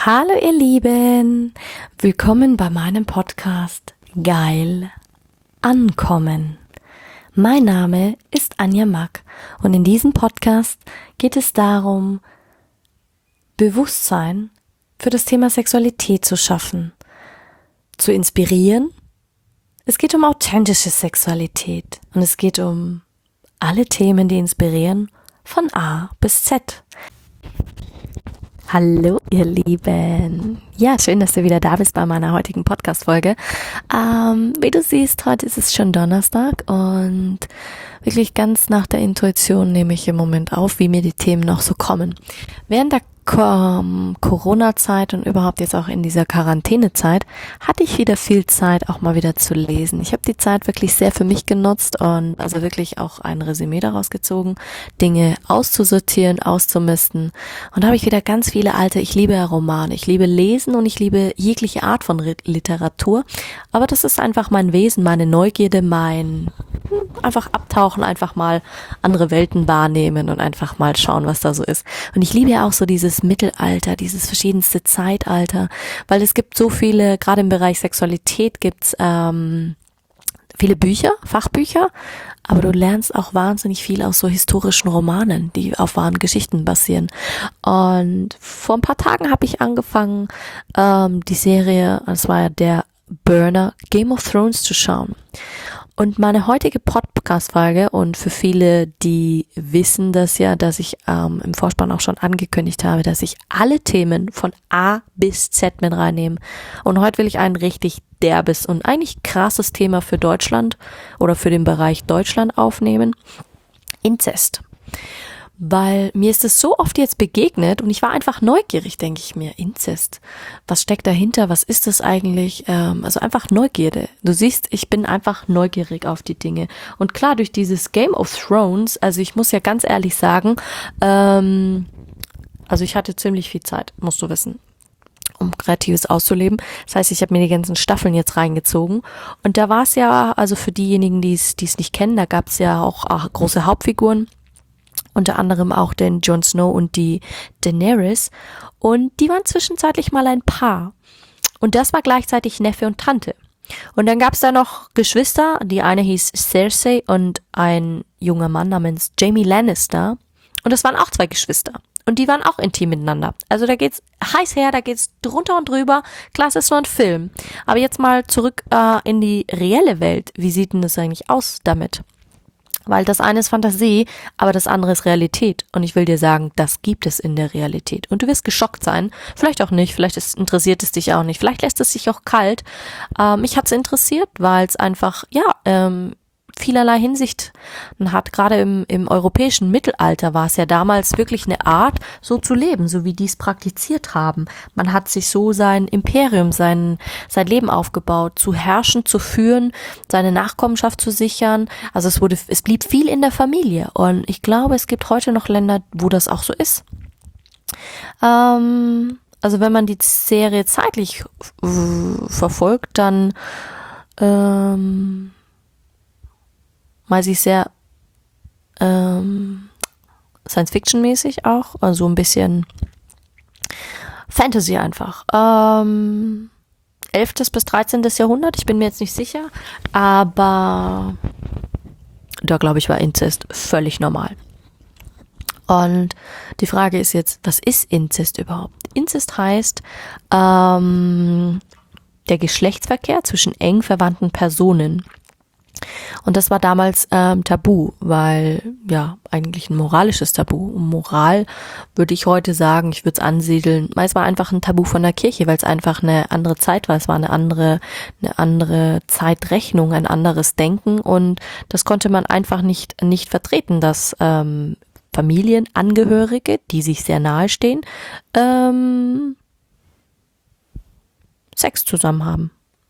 Hallo ihr Lieben, willkommen bei meinem Podcast Geil Ankommen. Mein Name ist Anja Mack und in diesem Podcast geht es darum, Bewusstsein für das Thema Sexualität zu schaffen, zu inspirieren. Es geht um authentische Sexualität und es geht um alle Themen, die inspirieren, von A bis Z. Hallo ihr Lieben. Ja, schön, dass du wieder da bist bei meiner heutigen Podcast-Folge. Wie du siehst, heute ist es schon Donnerstag und wirklich ganz nach der Intuition nehme ich im Moment auf, wie mir die Themen noch so kommen. Während der Corona-Zeit und überhaupt jetzt auch in dieser Quarantänezeit hatte ich wieder viel Zeit, auch mal wieder zu lesen. Ich habe die Zeit wirklich sehr für mich genutzt und also wirklich auch ein Resümee daraus gezogen, Dinge auszusortieren, auszumisten. Und da habe ich wieder ganz viele ich liebe ja Romane, ich liebe Lesen und ich liebe jegliche Art von Literatur. Aber das ist einfach mein Wesen, meine Neugierde, mein einfach abtauchen, einfach mal andere Welten wahrnehmen und einfach mal schauen, was da so ist. Und ich liebe ja auch so dieses Mittelalter, dieses verschiedenste Zeitalter, weil es gibt so viele, gerade im Bereich Sexualität gibt's viele Bücher, Fachbücher, aber du lernst auch wahnsinnig viel aus so historischen Romanen, die auf wahren Geschichten basieren. Und vor ein paar Tagen habe ich angefangen, die Serie, das war ja der Burner, Game of Thrones zu schauen. Und meine heutige Podcast-Folge, und für viele, die wissen das ja, dass ich im Vorspann auch schon angekündigt habe, dass ich alle Themen von A bis Z mit reinnehme. Und heute will ich ein richtig derbes und eigentlich krasses Thema für Deutschland oder für den Bereich Deutschland aufnehmen. Inzest. Weil mir ist es so oft jetzt begegnet und ich war einfach neugierig, denke ich mir. Inzest. Was steckt dahinter? Was ist das eigentlich? Also einfach Neugierde. Du siehst, ich bin einfach neugierig auf die Dinge. Und klar, durch dieses Game of Thrones, also ich muss ja ganz ehrlich sagen, also ich hatte ziemlich viel Zeit, musst du wissen, um Kreatives auszuleben. Das heißt, ich habe mir die ganzen Staffeln jetzt reingezogen. Und da war es ja, also für diejenigen, die es nicht kennen, da gab es ja auch große Hauptfiguren. Unter anderem auch den Jon Snow und die Daenerys. Und die waren zwischenzeitlich mal ein Paar. Und das war gleichzeitig Neffe und Tante. Und dann gab es da noch Geschwister. Die eine hieß Cersei und ein junger Mann namens Jaime Lannister. Und das waren auch zwei Geschwister. Und die waren auch intim miteinander. Also da geht's heiß her, da geht's drunter und drüber. Klar, es ist nur ein Film. Aber jetzt mal zurück in die reelle Welt. Wie sieht denn das eigentlich aus damit? Weil das eine ist Fantasie, aber das andere ist Realität. Und ich will dir sagen, das gibt es in der Realität. Und du wirst geschockt sein. Vielleicht auch nicht, vielleicht interessiert es dich auch nicht. Vielleicht lässt es dich auch kalt. Mich hat's interessiert, weil es einfach, vielerlei Hinsicht hat. Gerade im europäischen Mittelalter war es ja damals wirklich eine Art, so zu leben, so wie die es praktiziert haben. Man hat sich so sein Imperium, sein Leben aufgebaut, zu herrschen, zu führen, seine Nachkommenschaft zu sichern. Also es blieb viel in der Familie. Und ich glaube, es gibt heute noch Länder, wo das auch so ist. Also wenn man die Serie zeitlich verfolgt, dann mal sich sehr Science-Fiction-mäßig auch, also ein bisschen Fantasy einfach. 11. bis 13. Jahrhundert, ich bin mir jetzt nicht sicher, aber da glaube ich war Inzest völlig normal. Und die Frage ist jetzt, was ist Inzest überhaupt? Inzest heißt der Geschlechtsverkehr zwischen eng verwandten Personen. Und das war damals tabu, weil ja eigentlich ein moralisches Tabu. Und Moral würde ich heute sagen, ich würde es ansiedeln, es war einfach ein Tabu von der Kirche, weil es einfach eine andere Zeit war. Es war eine andere Zeitrechnung, ein anderes Denken und das konnte man einfach nicht vertreten, dass Familienangehörige, die sich sehr nahe stehen, Sex zusammen haben.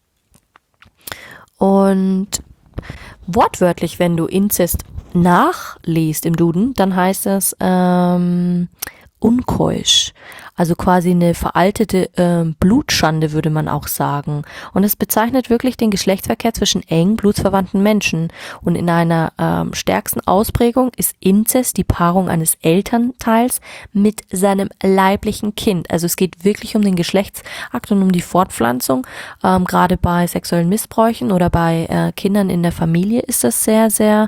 Und wortwörtlich, wenn du Inzest nachliest im Duden, dann heißt es unkeusch. Also quasi eine veraltete Blutschande, würde man auch sagen. Und es bezeichnet wirklich den Geschlechtsverkehr zwischen eng blutsverwandten Menschen. Und in einer stärksten Ausprägung ist Inzest die Paarung eines Elternteils mit seinem leiblichen Kind. Also es geht wirklich um den Geschlechtsakt und um die Fortpflanzung. Gerade bei sexuellen Missbräuchen oder bei Kindern in der Familie ist das sehr, sehr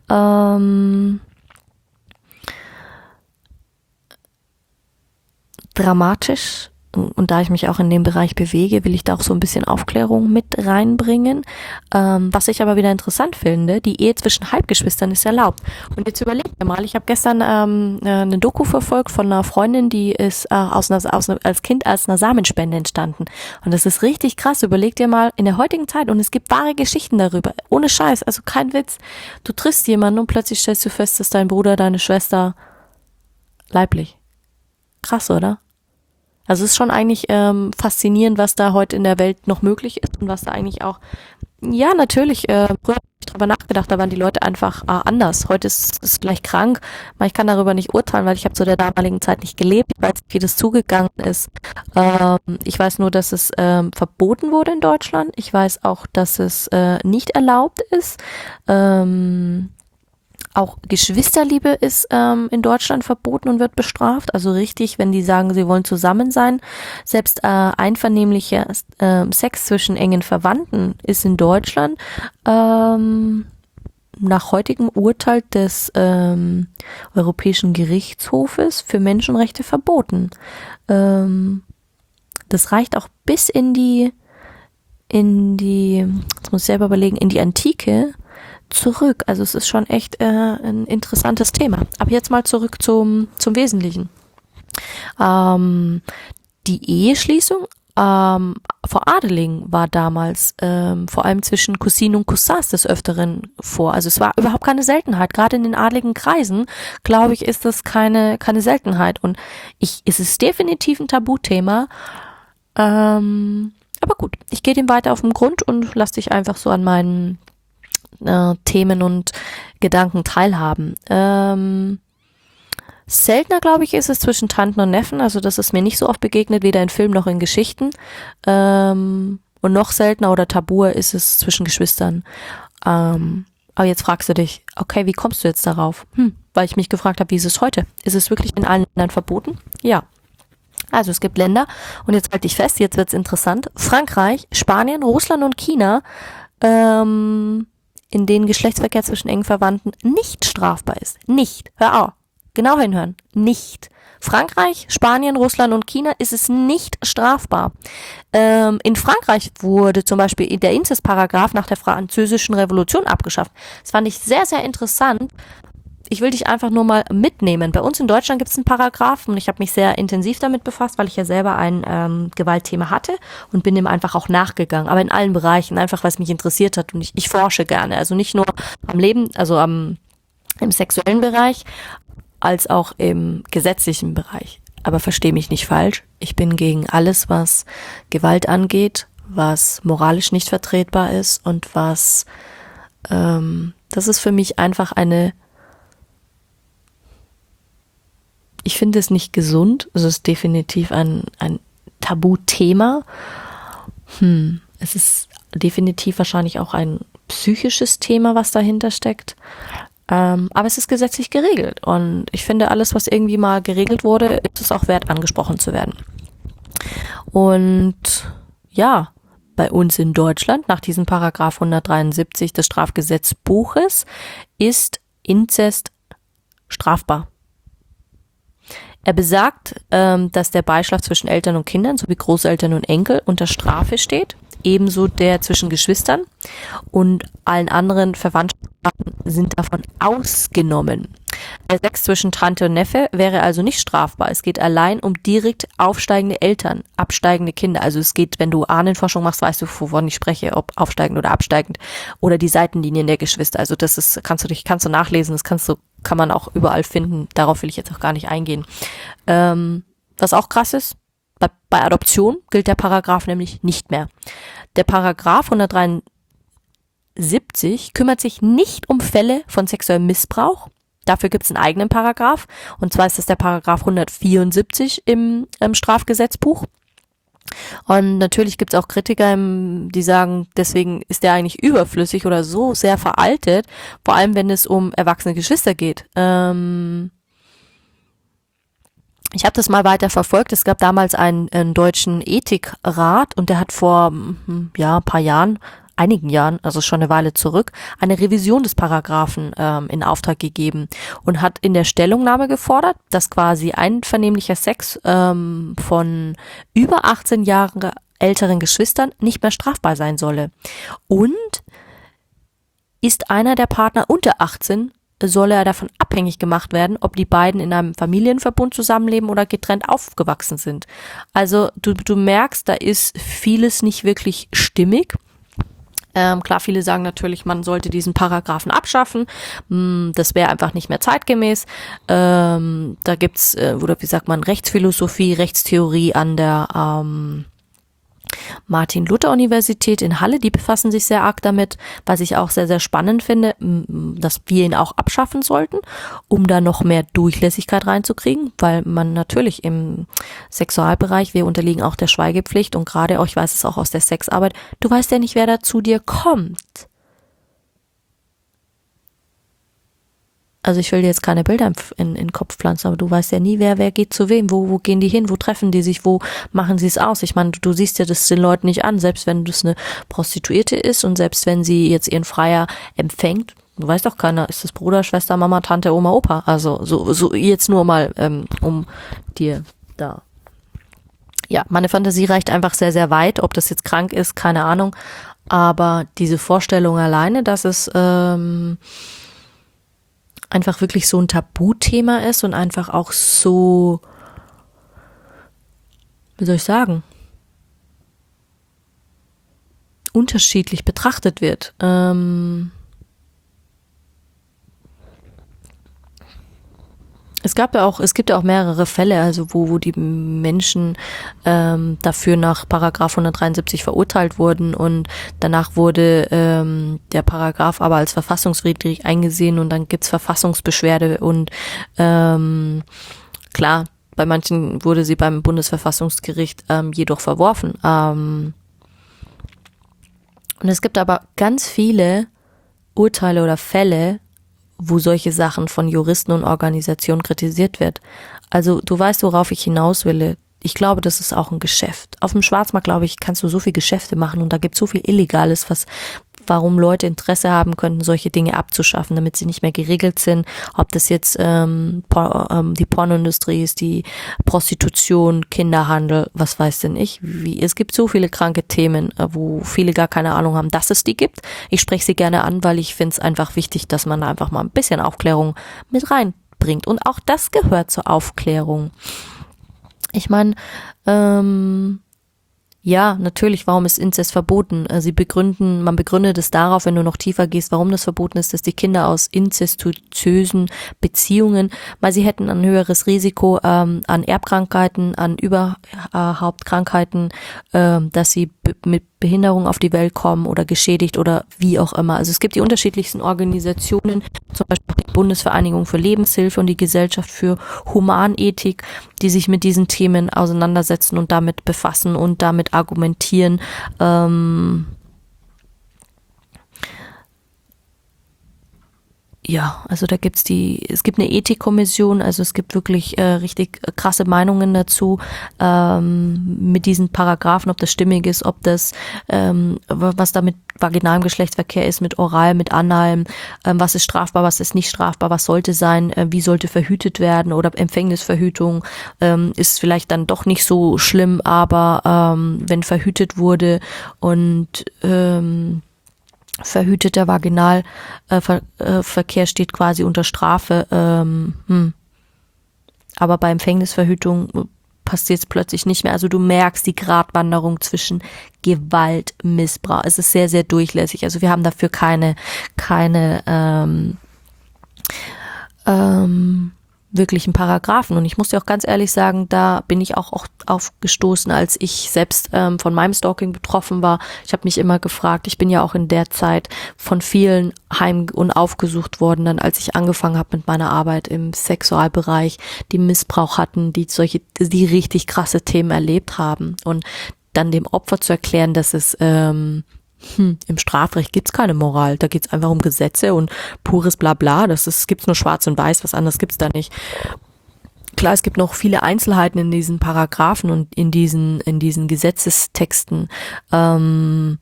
dramatisch. Und da ich mich auch in dem Bereich bewege, will ich da auch so ein bisschen Aufklärung mit reinbringen. Was ich aber wieder interessant finde, die Ehe zwischen Halbgeschwistern ist erlaubt. Und jetzt überlegt ihr mal, ich habe gestern eine Doku verfolgt von einer Freundin, die ist als Kind als einer Samenspende entstanden. Und das ist richtig krass. Überlegt ihr mal, in der heutigen Zeit, und es gibt wahre Geschichten darüber, ohne Scheiß, also kein Witz. Du triffst jemanden und plötzlich stellst du fest, dass dein Bruder, deine Schwester leiblich. Krass, oder? Also es ist schon eigentlich faszinierend, was da heute in der Welt noch möglich ist und was da eigentlich auch, ja natürlich, früher habe ich drüber nachgedacht, da waren die Leute einfach anders. Heute ist es gleich krank, ich kann darüber nicht urteilen, weil ich habe zu der damaligen Zeit nicht gelebt, ich weiß nicht, wie das zugegangen ist. Ich weiß nur, dass es verboten wurde in Deutschland, ich weiß auch, dass es nicht erlaubt ist. Auch Geschwisterliebe ist in Deutschland verboten und wird bestraft. Also richtig, wenn die sagen, sie wollen zusammen sein. Selbst einvernehmlicher Sex zwischen engen Verwandten ist in Deutschland nach heutigem Urteil des Europäischen Gerichtshofes für Menschenrechte verboten. Das reicht auch bis in die, jetzt muss ich selber überlegen, in die Antike zurück. Also es ist schon echt ein interessantes Thema. Aber jetzt mal zurück zum Wesentlichen. Die Eheschließung vor Adeligen war damals vor allem zwischen Cousinen und Cousins des Öfteren vor. Also es war überhaupt keine Seltenheit. Gerade in den adligen Kreisen, glaube ich, ist das keine Seltenheit. Und es ist definitiv ein Tabuthema. Aber gut, ich gehe dem weiter auf den Grund und lass dich einfach so an meinen Themen und Gedanken teilhaben. Seltener, glaube ich, ist es zwischen Tanten und Neffen, also das ist mir nicht so oft begegnet, weder in Filmen noch in Geschichten. Und noch seltener oder tabuer ist es zwischen Geschwistern. Aber jetzt fragst du dich, okay, wie kommst du jetzt darauf? Weil ich mich gefragt habe, wie ist es heute? Ist es wirklich in allen Ländern verboten? Ja. Also es gibt Länder, und jetzt halte ich fest, jetzt wird's interessant, Frankreich, Spanien, Russland und China, in denen Geschlechtsverkehr zwischen engen Verwandten nicht strafbar ist. Nicht. Hör auf. Genau hinhören. Nicht. Frankreich, Spanien, Russland und China ist es nicht strafbar. In Frankreich wurde zum Beispiel der Inzestparagraph nach der Französischen Revolution abgeschafft. Das fand ich sehr, sehr interessant. Ich will dich einfach nur mal mitnehmen. Bei uns in Deutschland gibt es einen Paragraphen und ich habe mich sehr intensiv damit befasst, weil ich ja selber ein Gewaltthema hatte und bin dem einfach auch nachgegangen. Aber in allen Bereichen, einfach weil es mich interessiert hat, und ich forsche gerne. Also nicht nur am Leben, also im sexuellen Bereich, als auch im gesetzlichen Bereich. Aber versteh mich nicht falsch. Ich bin gegen alles, was Gewalt angeht, was moralisch nicht vertretbar ist und was, das ist für mich einfach ich finde es nicht gesund. Es ist definitiv ein Tabuthema. Es ist definitiv wahrscheinlich auch ein psychisches Thema, was dahinter steckt. Aber es ist gesetzlich geregelt. Und ich finde, alles, was irgendwie mal geregelt wurde, ist es auch wert, angesprochen zu werden. Und ja, bei uns in Deutschland, nach diesem Paragraph 173 des Strafgesetzbuches, ist Inzest strafbar. Er besagt, dass der Beischlaf zwischen Eltern und Kindern sowie Großeltern und Enkel unter Strafe steht, ebenso der zwischen Geschwistern, und allen anderen Verwandtschaften sind davon ausgenommen. Der Sex zwischen Tante und Neffe wäre also nicht strafbar. Es geht allein um direkt aufsteigende Eltern, absteigende Kinder. Also es geht, wenn du Ahnenforschung machst, weißt du, wovon ich spreche, ob aufsteigend oder absteigend, oder die Seitenlinien der Geschwister. Also das ist, kannst du nachlesen, das kann man auch überall finden. Darauf will ich jetzt auch gar nicht eingehen. Was auch krass ist, bei Adoption gilt der Paragraph nämlich nicht mehr. Der Paragraph 173 kümmert sich nicht um Fälle von sexuellem Missbrauch Dafür gibt es einen eigenen Paragraph. Und zwar ist das der Paragraph 174 im Strafgesetzbuch. Und natürlich gibt es auch Kritiker, die sagen, deswegen ist der eigentlich überflüssig oder so sehr veraltet, vor allem wenn es um erwachsene Geschwister geht. Ich habe das mal weiter verfolgt. Es gab damals einen deutschen Ethikrat und der hat vor einigen Jahren, also schon eine Weile zurück, eine Revision des Paragraphen in Auftrag gegeben und hat in der Stellungnahme gefordert, dass quasi einvernehmlicher Sex von über 18 Jahre älteren Geschwistern nicht mehr strafbar sein solle. Und ist einer der Partner unter 18, solle er davon abhängig gemacht werden, ob die beiden in einem Familienverbund zusammenleben oder getrennt aufgewachsen sind. Also du merkst, da ist vieles nicht wirklich stimmig. Klar, viele sagen natürlich, man sollte diesen Paragraphen abschaffen. Das wäre einfach nicht mehr zeitgemäß. Da gibt's, oder wie sagt man, Rechtsphilosophie, Rechtstheorie an der Martin-Luther-Universität in Halle, die befassen sich sehr arg damit, was ich auch sehr, sehr spannend finde, dass wir ihn auch abschaffen sollten, um da noch mehr Durchlässigkeit reinzukriegen, weil man natürlich im Sexualbereich, wir unterliegen auch der Schweigepflicht und gerade auch, ich weiß es auch aus der Sexarbeit, du weißt ja nicht, wer da zu dir kommt. Also ich will dir jetzt keine Bilder in den Kopf pflanzen, aber du weißt ja nie, wer geht zu wem, wo gehen die hin, wo treffen die sich, wo machen sie es aus. Ich meine, du siehst ja das den Leuten nicht an, selbst wenn das eine Prostituierte ist und selbst wenn sie jetzt ihren Freier empfängt, du weißt doch keiner, ist das Bruder, Schwester, Mama, Tante, Oma, Opa. Also so jetzt nur mal, um dir da. Ja, meine Fantasie reicht einfach sehr, sehr weit, ob das jetzt krank ist, keine Ahnung, aber diese Vorstellung alleine, dass es einfach wirklich so ein Tabuthema ist und einfach auch so, wie soll ich sagen, unterschiedlich betrachtet wird. Es gibt ja auch mehrere Fälle, also wo die Menschen dafür nach Paragraph 173 verurteilt wurden und danach wurde der Paragraph aber als verfassungswidrig eingesehen und dann gibt's Verfassungsbeschwerde und klar, bei manchen wurde sie beim Bundesverfassungsgericht jedoch verworfen. Und es gibt aber ganz viele Urteile oder Fälle, wo solche Sachen von Juristen und Organisationen kritisiert wird. Also du weißt, worauf ich hinaus will. Ich glaube, das ist auch ein Geschäft. Auf dem Schwarzmarkt, glaube ich, kannst du so viel Geschäfte machen und da gibt es so viel Illegales, warum Leute Interesse haben könnten, solche Dinge abzuschaffen, damit sie nicht mehr geregelt sind. Ob das jetzt die Pornoindustrie ist, die Prostitution, Kinderhandel, was weiß denn ich. Es gibt so viele kranke Themen, wo viele gar keine Ahnung haben, dass es die gibt. Ich spreche sie gerne an, weil ich finde es einfach wichtig, dass man da einfach mal ein bisschen Aufklärung mit reinbringt. Und auch das gehört zur Aufklärung. Ich meine, ja, natürlich, warum ist Inzest verboten? Man begründet es darauf, wenn du noch tiefer gehst, warum das verboten ist, dass die Kinder aus inzestuösen Beziehungen, weil sie hätten ein höheres Risiko an Erbkrankheiten, an Überhauptkrankheiten, dass sie mit Behinderung auf die Welt kommen oder geschädigt oder wie auch immer. Also es gibt die unterschiedlichsten Organisationen, zum Beispiel die Bundesvereinigung für Lebenshilfe und die Gesellschaft für Humanethik, die sich mit diesen Themen auseinandersetzen und damit befassen und damit argumentieren. Ja, also es gibt eine Ethikkommission, also es gibt wirklich richtig krasse Meinungen dazu, mit diesen Paragraphen, ob das stimmig ist, ob das, was da mit vaginalem Geschlechtsverkehr ist, mit Oral, mit Anal, was ist strafbar, was ist nicht strafbar, was sollte sein, wie sollte verhütet werden oder Empfängnisverhütung ist vielleicht dann doch nicht so schlimm, aber wenn verhütet wurde und verhüteter Vaginalverkehr steht quasi unter Strafe. Aber bei Empfängnisverhütung passiert es plötzlich nicht mehr. Also du merkst die Gratwanderung zwischen Gewalt, Missbrauch. Es ist sehr, sehr durchlässig. Also wir haben dafür keine wirklichen Paragraphen. Und ich muss dir auch ganz ehrlich sagen, da bin ich auch aufgestoßen, als ich selbst von meinem Stalking betroffen war. Ich habe mich immer gefragt, ich bin ja auch in der Zeit von vielen heim- und aufgesucht worden, dann als ich angefangen habe mit meiner Arbeit im Sexualbereich, die Missbrauch hatten, die richtig krasse Themen erlebt haben. Und dann dem Opfer zu erklären, dass es im Strafrecht gibt's keine Moral, da geht's einfach um Gesetze und pures Blabla, gibt's nur schwarz und weiß, was anderes gibt's da nicht. Klar, es gibt noch viele Einzelheiten in diesen Paragraphen und in diesen Gesetzestexten, aber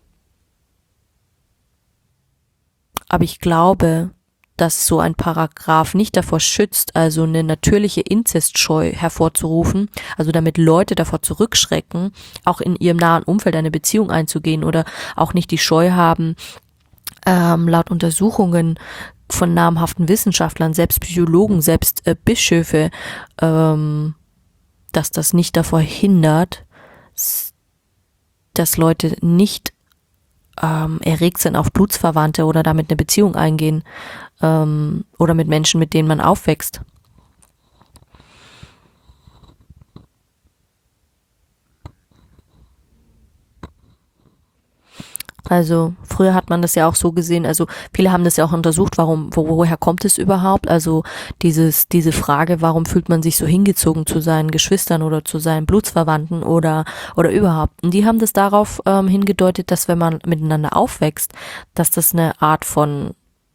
ich glaube, dass so ein Paragraph nicht davor schützt, also eine natürliche Inzestscheu hervorzurufen, also damit Leute davor zurückschrecken, auch in ihrem nahen Umfeld eine Beziehung einzugehen oder auch nicht die Scheu haben, laut Untersuchungen von namhaften Wissenschaftlern, selbst Psychologen, selbst Bischöfe, dass das nicht davor hindert, dass Leute nicht erregt sind auf Blutsverwandte oder damit eine Beziehung eingehen oder mit Menschen, mit denen man aufwächst. Also früher hat man das ja auch so gesehen, also viele haben das ja auch untersucht, woher kommt es überhaupt? Also diese Frage, warum fühlt man sich so hingezogen zu seinen Geschwistern oder zu seinen Blutsverwandten oder überhaupt? Und die haben das darauf hingedeutet, dass wenn man miteinander aufwächst, dass das eine Art von,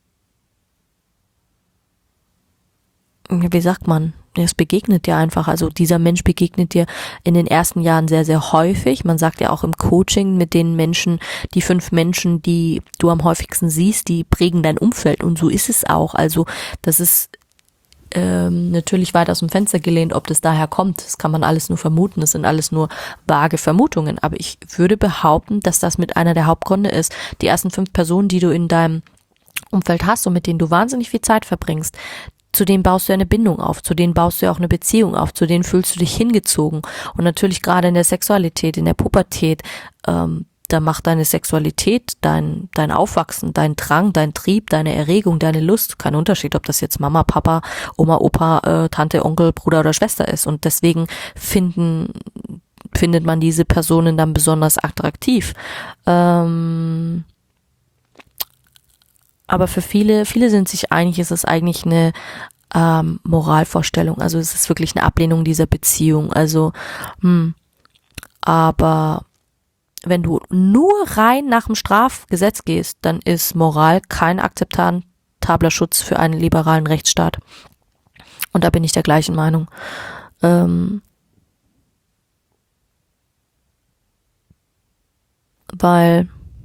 wie sagt man, es begegnet dir einfach, also dieser Mensch begegnet dir in den ersten Jahren sehr, sehr häufig. Man sagt ja auch im Coaching mit den Menschen, die 5 Menschen, die du am häufigsten siehst, die prägen dein Umfeld und so ist es auch. Also das ist natürlich weit aus dem Fenster gelehnt, ob das daher kommt. Das kann man alles nur vermuten, das sind alles nur vage Vermutungen. Aber ich würde behaupten, dass das mit einer der Hauptgründe ist. Die ersten 5 Personen, die du in deinem Umfeld hast und mit denen du wahnsinnig viel Zeit verbringst, zu denen baust du eine Bindung auf, zu denen baust du ja auch eine Beziehung auf, zu denen fühlst du dich hingezogen. Und natürlich gerade in der Sexualität, in der Pubertät, da macht deine Sexualität, dein Aufwachsen, dein Drang, dein Trieb, deine Erregung, deine Lust, kein Unterschied, ob das jetzt Mama, Papa, Oma, Opa, Tante, Onkel, Bruder oder Schwester ist. Und deswegen findet man diese Personen dann besonders attraktiv. Aber für viele sind sich einig, ist es eigentlich eine Moralvorstellung. Also es ist wirklich eine Ablehnung dieser Beziehung. Also, aber wenn du nur rein nach dem Strafgesetz gehst, dann ist Moral kein akzeptabler Schutz für einen liberalen Rechtsstaat. Und da bin ich der gleichen Meinung. Weil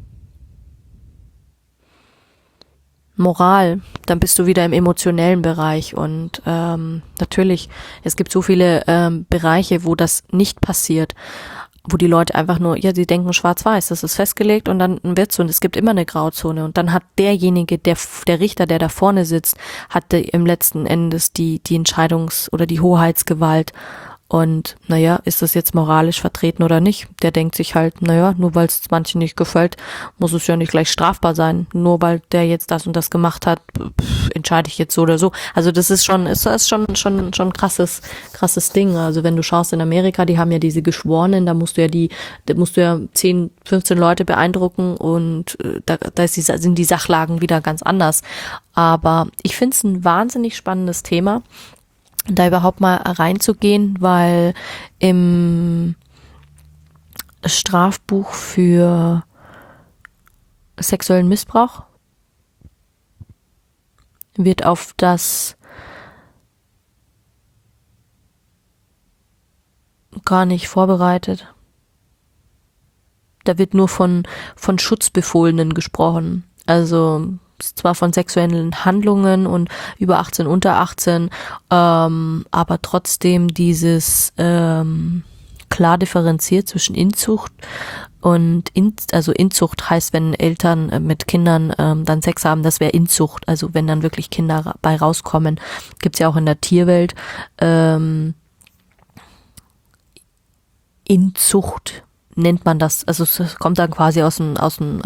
Moral, dann bist du wieder im emotionellen Bereich und natürlich, es gibt so viele Bereiche, wo das nicht passiert, wo die Leute einfach nur, ja, sie denken schwarz-weiß, das ist festgelegt und dann wird's und es gibt immer eine Grauzone und dann hat derjenige, der Richter, der da vorne sitzt, hat im letzten Endes die Entscheidungs- oder die Hoheitsgewalt. Und naja, ist das jetzt moralisch vertreten oder nicht? Der denkt sich halt, naja, nur weil es manchen nicht gefällt, muss es ja nicht gleich strafbar sein. Nur weil der jetzt das und das gemacht hat, entscheide ich jetzt so oder so. Also das ist schon ein krasses Ding. Also wenn du schaust in Amerika, die haben ja diese Geschworenen, da musst du ja 10, 15 Leute beeindrucken und da sind die Sachlagen wieder ganz anders. Aber ich finde es ein wahnsinnig spannendes Thema, da überhaupt mal reinzugehen, weil im Strafbuch für sexuellen Missbrauch wird auf das gar nicht vorbereitet. Da wird nur von Schutzbefohlenen gesprochen. Also zwar von sexuellen Handlungen und über 18, unter 18, aber trotzdem dieses klar differenziert zwischen Inzucht und also Inzucht heißt, wenn Eltern mit Kindern dann Sex haben, das wäre Inzucht, also wenn dann wirklich Kinder bei rauskommen, gibt's ja auch in der Tierwelt Inzucht, nennt man das, also es kommt dann quasi aus dem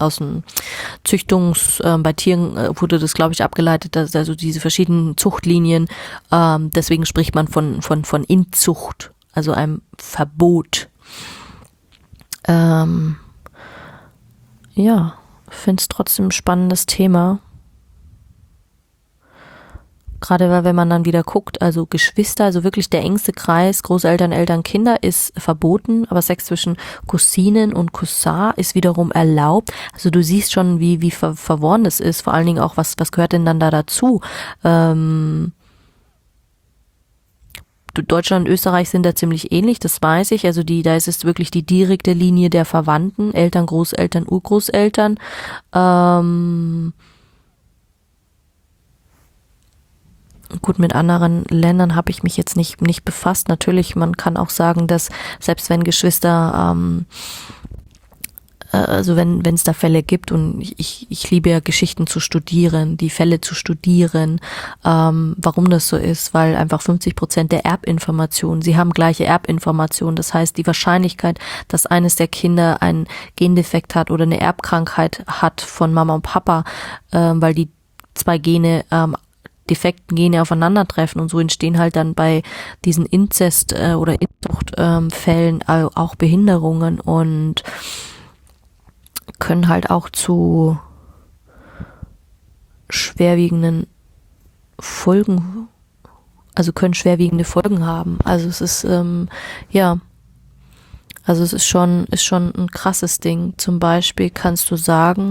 bei Tieren wurde das, glaube ich, abgeleitet, dass also diese verschiedenen Zuchtlinien, deswegen spricht man von Inzucht, also einem Verbot. Ja, finde es trotzdem ein spannendes Thema. Gerade weil, wenn man dann wieder guckt, also Geschwister, also wirklich der engste Kreis, Großeltern, Eltern, Kinder ist verboten, aber Sex zwischen Cousinen und Cousin ist wiederum erlaubt. Also du siehst schon, wie verworren das ist, vor allen Dingen auch, was gehört denn dann da dazu? Deutschland und Österreich sind da ziemlich ähnlich, das weiß ich. Also da ist es wirklich die direkte Linie der Verwandten, Eltern, Großeltern, Urgroßeltern. Gut, mit anderen Ländern habe ich mich jetzt nicht befasst. Natürlich, man kann auch sagen, dass selbst wenn Geschwister, also wenn es da Fälle gibt, und ich liebe ja Geschichten zu studieren, die Fälle zu studieren, warum das so ist, weil einfach 50% der Erbinformationen, sie haben gleiche Erbinformationen. Das heißt, die Wahrscheinlichkeit, dass eines der Kinder einen Gendefekt hat oder eine Erbkrankheit hat von Mama und Papa, weil die zwei defekten Gene aufeinandertreffen, und so entstehen halt dann bei diesen Inzest- oder Inzuchtfällen auch Behinderungen und können halt auch zu schwerwiegenden Folgen, also können schwerwiegende Folgen haben. Also es ist, also es ist schon ein krasses Ding. Zum Beispiel kannst du sagen,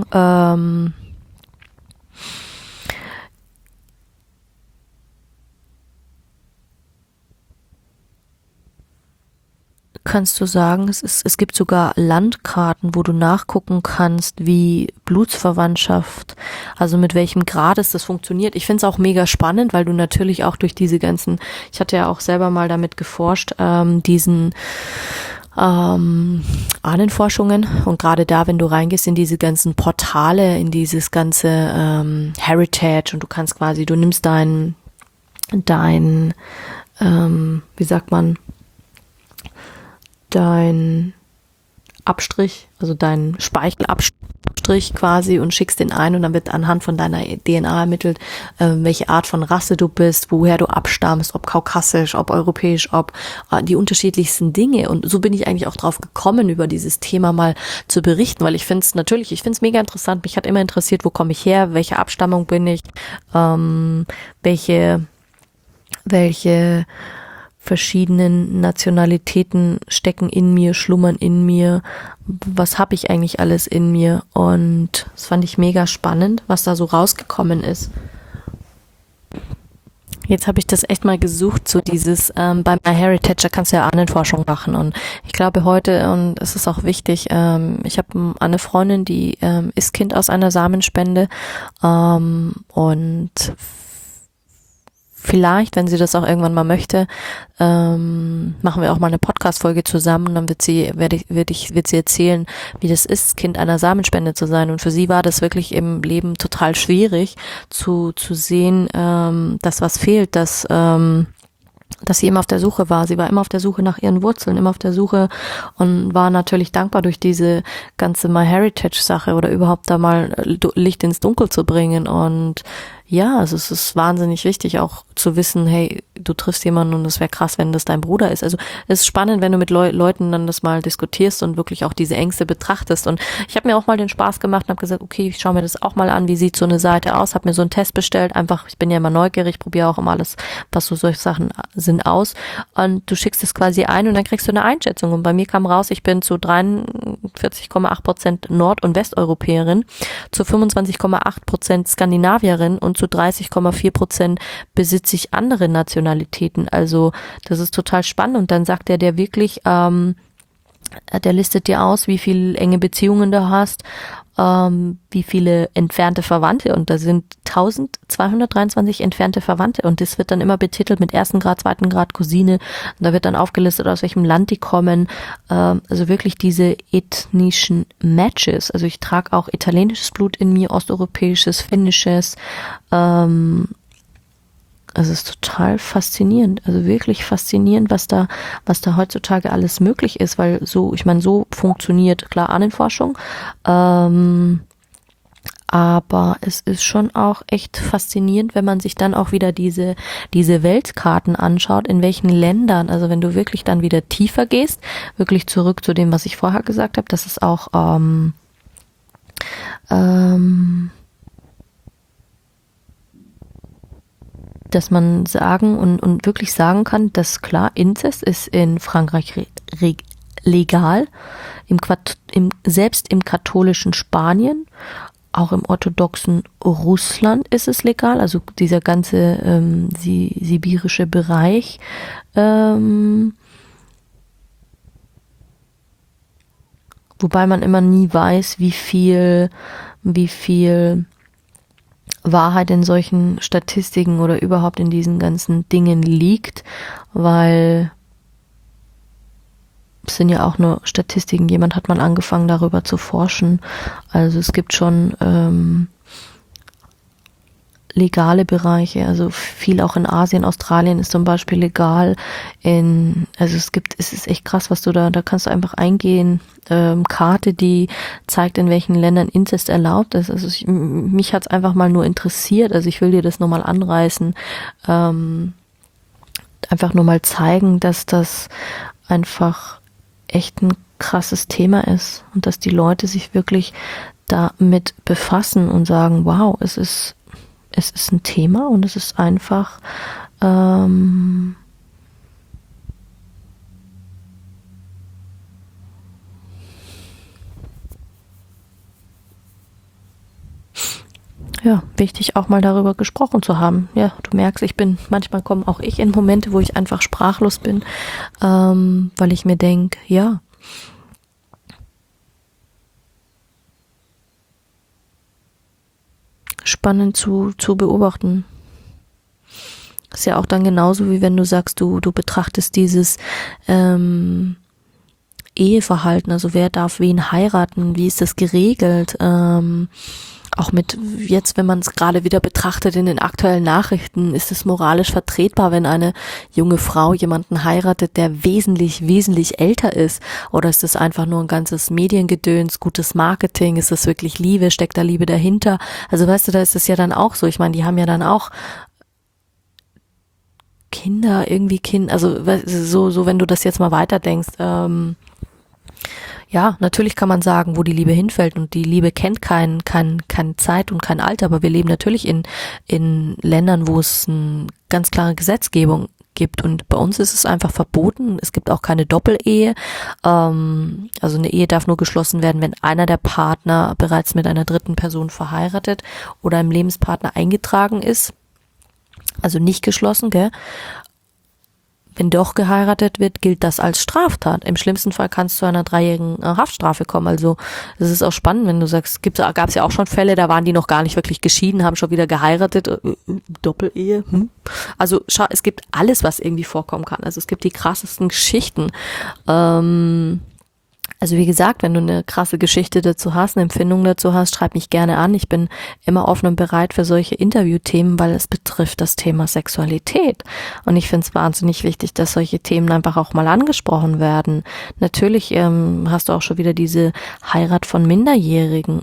es gibt sogar Landkarten, wo du nachgucken kannst, wie Blutsverwandtschaft, also mit welchem Grades das funktioniert. Ich finde es auch mega spannend, weil du natürlich auch durch diese ganzen, ich hatte ja auch selber mal damit geforscht, diesen Ahnenforschungen, und gerade da, wenn du reingehst in diese ganzen Portale, in dieses ganze Heritage, und du kannst quasi, du nimmst dein wie sagt man, dein Abstrich, also dein Speichelabstrich quasi, und schickst den ein, und dann wird anhand von deiner DNA ermittelt, welche Art von Rasse du bist, woher du abstammst, ob kaukasisch, ob europäisch, ob die unterschiedlichsten Dinge. Und so bin ich eigentlich auch drauf gekommen, über dieses Thema mal zu berichten, weil ich finde es mega interessant. Mich hat immer interessiert, wo komme ich her, welche Abstammung bin ich, welche verschiedenen Nationalitäten stecken in mir, schlummern in mir, was habe ich eigentlich alles in mir, und das fand ich mega spannend, was da so rausgekommen ist. Jetzt habe ich das echt mal gesucht, so dieses, bei MyHeritage, da kannst du ja Ahnenforschung machen, und ich glaube heute, und es ist auch wichtig, ich habe eine Freundin, die ist Kind aus einer Samenspende, und vielleicht, wenn sie das auch irgendwann mal möchte, machen wir auch mal eine Podcast-Folge zusammen, und dann wird sie erzählen, wie das ist, Kind einer Samenspende zu sein. Und für sie war das wirklich im Leben total schwierig zu sehen, dass was fehlt, dass sie immer auf der Suche war. Sie war immer auf der Suche nach ihren Wurzeln, immer auf der Suche, und war natürlich dankbar durch diese ganze MyHeritage-Sache oder überhaupt da mal Licht ins Dunkel zu bringen. Und ja, also es ist wahnsinnig wichtig auch zu wissen, hey, du triffst jemanden und es wäre krass, wenn das dein Bruder ist. Also es ist spannend, wenn du mit Leuten dann das mal diskutierst und wirklich auch diese Ängste betrachtest. Und ich habe mir auch mal den Spaß gemacht und habe gesagt, okay, ich schaue mir das auch mal an, wie sieht so eine Seite aus, habe mir so einen Test bestellt, einfach, ich bin ja immer neugierig, probiere auch immer alles, was so solche Sachen sind, aus, und du schickst es quasi ein und dann kriegst du eine Einschätzung. Und bei mir kam raus, ich bin zu 43,8% Nord- und Westeuropäerin, zu 25,8% Skandinavierin und zu 30,4% besitze ich andere Nationalitäten. Also das ist total spannend. Und dann sagt der wirklich, der listet dir aus, wie viele enge Beziehungen du hast, wie viele entfernte Verwandte, und da sind 1223 entfernte Verwandte, und das wird dann immer betitelt mit ersten Grad, zweiten Grad, Cousine, und da wird dann aufgelistet, aus welchem Land die kommen, also wirklich diese ethnischen Matches. Also ich trage auch italienisches Blut in mir, osteuropäisches, finnisches, Also es ist total faszinierend, also wirklich faszinierend, was da heutzutage alles möglich ist, weil so, ich meine, so funktioniert klar Ahnenforschung, aber es ist schon auch echt faszinierend, wenn man sich dann auch wieder diese Weltkarten anschaut, in welchen Ländern, also wenn du wirklich dann wieder tiefer gehst, wirklich zurück zu dem, was ich vorher gesagt habe, dass es auch dass man sagen und wirklich sagen kann, dass klar, Inzest ist in Frankreich legal, selbst im katholischen Spanien, auch im orthodoxen Russland ist es legal, also dieser ganze sibirische Bereich. Wobei man immer nie weiß, wie viel Wahrheit in solchen Statistiken oder überhaupt in diesen ganzen Dingen liegt, weil es sind ja auch nur Statistiken. Jemand hat mal angefangen, darüber zu forschen. Also es gibt schon legale Bereiche, also viel auch in Asien, Australien ist zum Beispiel legal. Es ist echt krass, was du da kannst du einfach eingehen. Karte, die zeigt, in welchen Ländern Inzest erlaubt ist. Also mich hat's einfach mal nur interessiert. Also ich will dir das nur mal anreißen. Einfach nur mal zeigen, dass das einfach echt ein krasses Thema ist und dass die Leute sich wirklich damit befassen und sagen, wow, es ist ein Thema und es ist einfach ja, wichtig auch mal darüber gesprochen zu haben. Ja, du merkst, manchmal komme auch ich in Momente, wo ich einfach sprachlos bin, weil ich mir denke, ja, spannend zu beobachten. Ist ja auch dann genauso, wie wenn du sagst, du betrachtest dieses Eheverhalten, also wer darf wen heiraten, wie ist das geregelt, auch mit jetzt, wenn man es gerade wieder betrachtet in den aktuellen Nachrichten, ist es moralisch vertretbar, wenn eine junge Frau jemanden heiratet, der wesentlich, wesentlich älter ist? Oder ist es einfach nur ein ganzes Mediengedöns, gutes Marketing? Ist das wirklich Liebe? Steckt da Liebe dahinter? Also weißt du, da ist es ja dann auch so. Ich meine, die haben ja dann auch also so, wenn du das jetzt mal weiterdenkst, ja, natürlich kann man sagen, wo die Liebe hinfällt und die Liebe kennt keine Zeit und kein Alter, aber wir leben natürlich in Ländern, wo es eine ganz klare Gesetzgebung gibt und bei uns ist es einfach verboten. Es gibt auch keine Doppelehe. Also eine Ehe darf nur geschlossen werden, wenn einer der Partner bereits mit einer dritten Person verheiratet oder im Lebenspartner eingetragen ist. Also nicht geschlossen, gell? Wenn doch geheiratet wird, gilt das als Straftat. Im schlimmsten Fall kann es zu einer 3-jährigen Haftstrafe kommen. Also das ist auch spannend, wenn du sagst, gab es ja auch schon Fälle, da waren die noch gar nicht wirklich geschieden, haben schon wieder geheiratet, Doppelehe. Also es gibt alles, was irgendwie vorkommen kann. Also es gibt die krassesten Geschichten. Also wie gesagt, wenn du eine krasse Geschichte dazu hast, eine Empfindung dazu hast, schreib mich gerne an. Ich bin immer offen und bereit für solche Interviewthemen, weil es betrifft das Thema Sexualität. Und ich finde es wahnsinnig wichtig, dass solche Themen einfach auch mal angesprochen werden. Natürlich hast du auch schon wieder diese Heirat von Minderjährigen.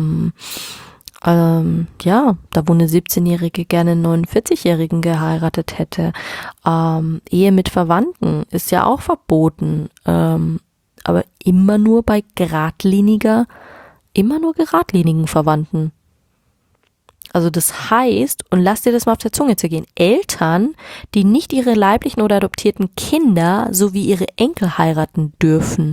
Ja, da wo eine 17-Jährige gerne einen 49-Jährigen geheiratet hätte. Ehe mit Verwandten ist ja auch verboten. Aber immer nur geradlinigen Verwandten. Also das heißt, und lass dir das mal auf der Zunge zergehen, Eltern, die nicht ihre leiblichen oder adoptierten Kinder sowie ihre Enkel heiraten dürfen.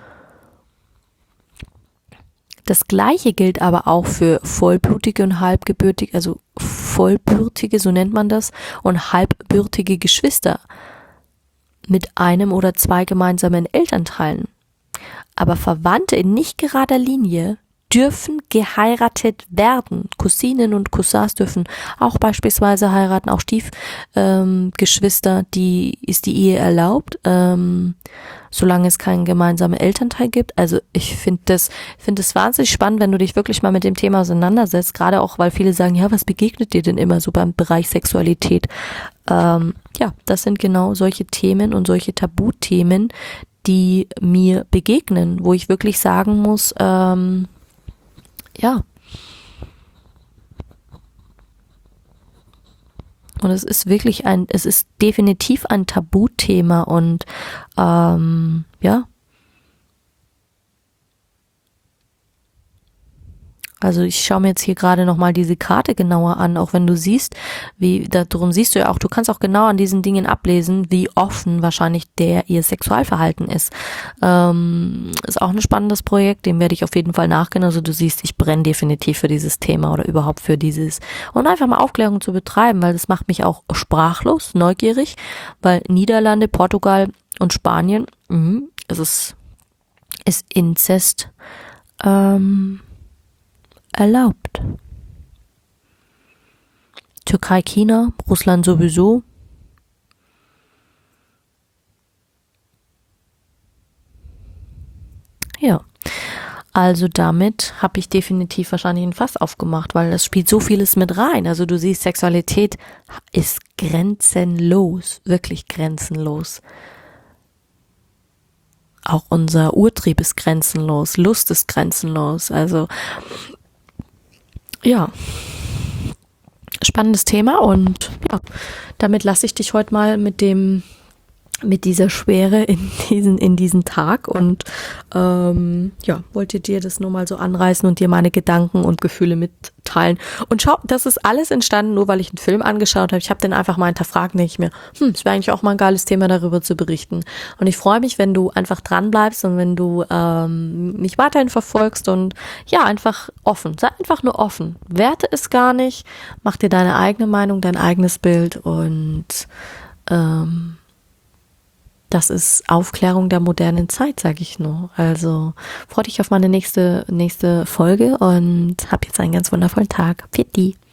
Das Gleiche gilt aber auch für vollblutige und halbbürtige, also vollbürtige, so nennt man das, und halbbürtige Geschwister mit einem oder 2 gemeinsamen Elternteilen. Aber Verwandte in nicht gerader Linie dürfen geheiratet werden. Cousinen und Cousins dürfen auch beispielsweise heiraten, auch Stiefgeschwister, ist die Ehe erlaubt, solange es keinen gemeinsamen Elternteil gibt. Also ich finde das wahnsinnig spannend, wenn du dich wirklich mal mit dem Thema auseinandersetzt, gerade auch, weil viele sagen, ja, was begegnet dir denn immer so beim Bereich Sexualität? Ja, das sind genau solche Themen und solche Tabuthemen, die mir begegnen, wo ich wirklich sagen muss, ja. Und es ist definitiv ein Tabuthema und ja. Also ich schaue mir jetzt hier gerade nochmal diese Karte genauer an, auch wenn du siehst, darum siehst du ja auch, du kannst auch genau an diesen Dingen ablesen, wie offen wahrscheinlich ihr Sexualverhalten ist. Ist auch ein spannendes Projekt, dem werde ich auf jeden Fall nachgehen. Also du siehst, ich brenne definitiv für dieses Thema oder überhaupt für dieses. Und einfach mal Aufklärung zu betreiben, weil das macht mich auch sprachlos, neugierig, weil Niederlande, Portugal und Spanien, ist Inzest, erlaubt. Türkei, China, Russland sowieso. Ja, also damit habe ich definitiv wahrscheinlich ein Fass aufgemacht, weil das spielt so vieles mit rein. Also du siehst, Sexualität ist grenzenlos, wirklich grenzenlos. Auch unser Urtrieb ist grenzenlos, Lust ist grenzenlos. Also ja, spannendes Thema und ja, damit lasse ich dich heute mal mit dieser Schwere in diesen Tag und ja, wollte dir das nur mal so anreißen und dir meine Gedanken und Gefühle mitteilen. Und schau, das ist alles entstanden, nur weil ich einen Film angeschaut habe. Ich habe den einfach mal hinterfragt, denke ich mir, es wäre eigentlich auch mal ein geiles Thema, darüber zu berichten. Und ich freue mich, wenn du einfach dran bleibst und wenn du mich weiterhin verfolgst und ja, einfach offen. Sei einfach nur offen. Werte es gar nicht. Mach dir deine eigene Meinung, dein eigenes Bild und das ist Aufklärung der modernen Zeit, sage ich nur. Also freu dich auf meine nächste Folge und hab jetzt einen ganz wundervollen Tag. Pfiat die.